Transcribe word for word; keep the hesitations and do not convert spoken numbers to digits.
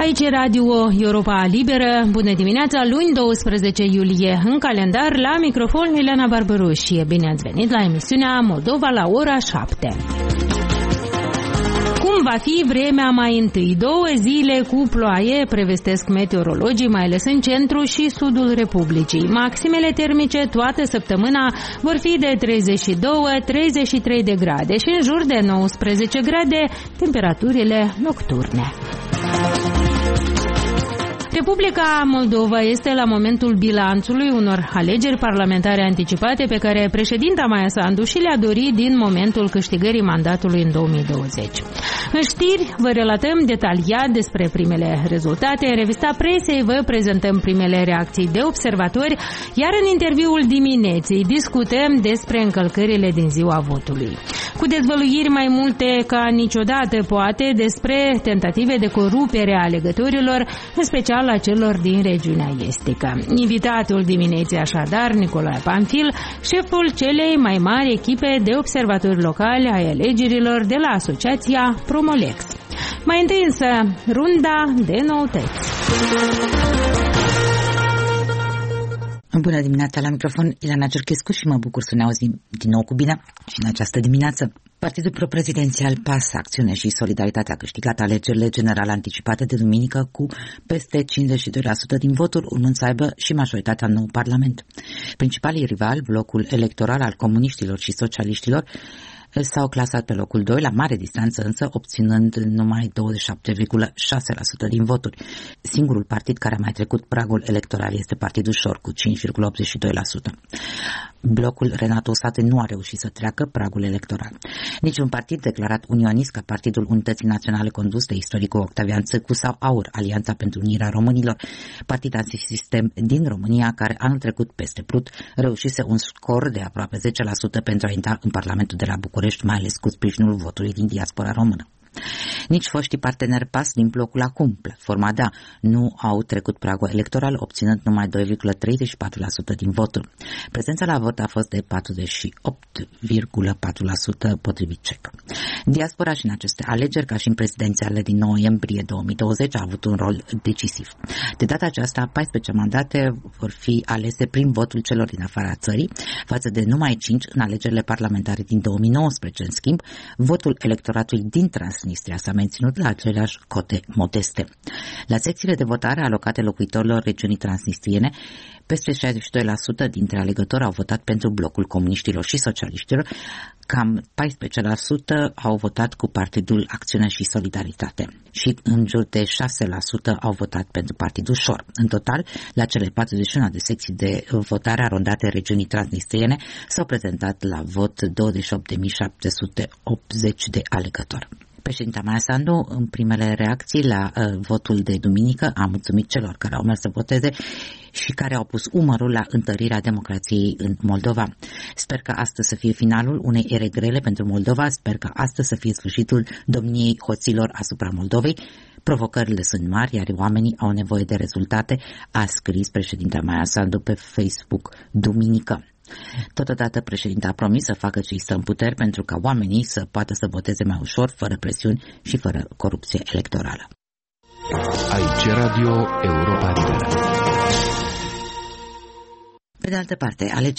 Aici Radio Europa Liberă. Bună dimineața, luni douăsprezece iulie. În calendar, la microfon Ileana Barbaru și bine ați venit la emisiunea Moldova la ora șapte. Cum va fi vremea mai întâi? Două zile cu ploaie, prevestesc meteorologii, mai ales în centru și sudul Republicii. Maximele termice toată săptămâna vor fi de treizeci și doi - treizeci și trei de grade și în jur de nouăsprezece grade temperaturile nocturne. Republica Moldova este la momentul bilanțului unor alegeri parlamentare anticipate pe care președinta Maia Sandu și le-a dorit din momentul câștigării mandatului în două mii douăzeci. În știri vă relatăm detaliat despre primele rezultate, în revista presei vă prezentăm primele reacții de observatori, iar în interviul dimineții discutăm despre încălcările din ziua votului. Cu dezvăluiri mai multe ca niciodată, poate, despre tentative de corupere a alegătorilor, în special a celor din regiunea estică. Invitatul dimineții așadar, Nicolae Panfil, șeful celei mai mari echipe de observatori locali ai alegerilor de la asociația Promolex. Mai întâi însă, runda de noutăți. Bună dimineața, la microfon Ileana Cerchescu și mă bucur să ne auzim din nou cu bine și în această dimineață. Partidul pro-prezidențial P A S, Acțiune și Solidaritate a câștigat alegerile generale anticipate de duminică cu peste cincizeci și doi la sută din voturi, urmând să aibă și majoritatea în nou Parlament. Principalii rivali, blocul electoral al comuniștilor și socialiștilor, s-au clasat pe locul doi, la mare distanță însă, obținând numai douăzeci și șapte virgulă șase la sută din voturi. Singurul partid care a mai trecut pragul electoral este Partidul Șor, cu cinci virgulă optzeci și doi la sută. Blocul Renato Usate nu a reușit să treacă pragul electoral. Niciun partid declarat unionist ca Partidul Unității Naționale condus de istoricul Octavian Țăcu sau AUR, Alianța pentru Unirea Românilor, partid antisistem din România, care anul trecut peste Prut reușise un scor de aproape zece la sută pentru a intra în Parlamentul de la București, mai ales cu sprijinul votului din diaspora română. Nici foștii parteneri P A S din blocul acum, Platforma D A, nu au trecut pragul electoral, obținând numai doi virgulă treizeci și patru la sută din voturi. Prezența la vot a fost de patruzeci și opt virgulă patru la sută potrivit C E C. Diaspora și în aceste alegeri, ca și în prezidențiale din noiembrie două mii douăzeci, a avut un rol decisiv. De data aceasta, paisprezece mandate vor fi alese prin votul celor din afara țării, față de numai cinci în alegerile parlamentare din două mii nouăsprezece. În schimb, votul electoratului din Transnistria s-a menținut la aceleași cote modeste. La secțiile de votare alocate locuitorilor regiunii transnistriene, peste șaizeci și doi la sută dintre alegători au votat pentru blocul comuniștilor și socialiștilor, cam paisprezece la sută au votat cu Partidul Acțiune și Solidaritate și în jur de șase la sută au votat pentru Partidul Șor. În total, la cele patruzeci și unu de secții de votare arondate regiunii transnistriene s-au prezentat la vot douăzeci și opt de mii șapte sute optzeci de alegători. Președinta Maia Sandu, în primele reacții la uh, votul de duminică, a mulțumit celor care au mers să voteze și care au pus umărul la întărirea democrației în Moldova. Sper că astăzi să fie finalul unei ere grele pentru Moldova, sper că astăzi să fie sfârșitul domniei hoților asupra Moldovei. Provocările sunt mari, iar oamenii au nevoie de rezultate, a scris președinta Maia Sandu pe Facebook duminică. Totodată, președinta a promis să facă ce-i stă în puteri pentru ca oamenii să poată să voteze mai ușor, fără presiuni și fără corupție electorală. Aici Radio Europa Liberă. Pe de altă parte,